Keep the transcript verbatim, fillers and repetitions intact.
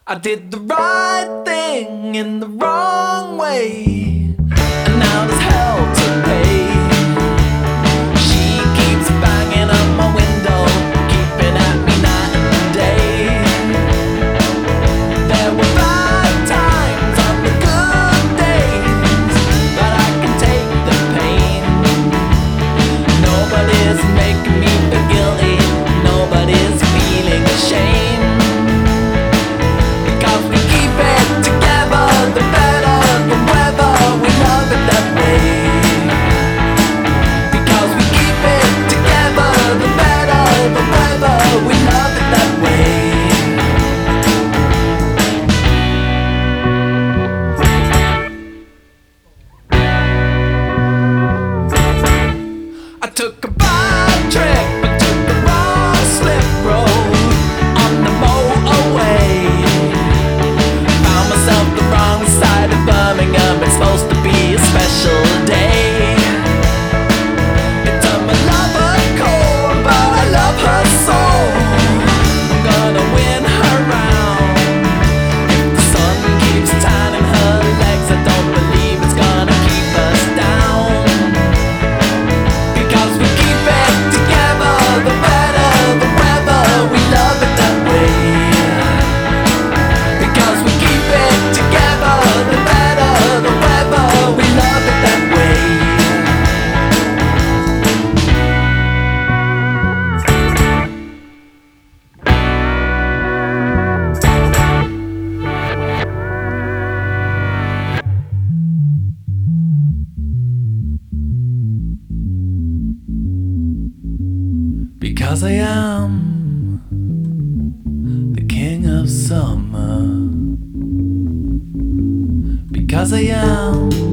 I did the right thing in the wrong way, and now there's hell to pay. She keeps banging on my window, keeping at me night and day. There were bad times on the good days, but I can take the pain. Nobody's making me feel guilty, nobody's feeling ashamed. Took a bad trip and took the wrong slip road on the motorway. Found myself the wrong side of Birmingham. It's supposed to be a special day. It turned my lover cold, but I love her so. I'm gonna win her round. If the sun keeps tanning her legs, I don't believe it's gonna keep us down. Because I am the king of summer. Because I am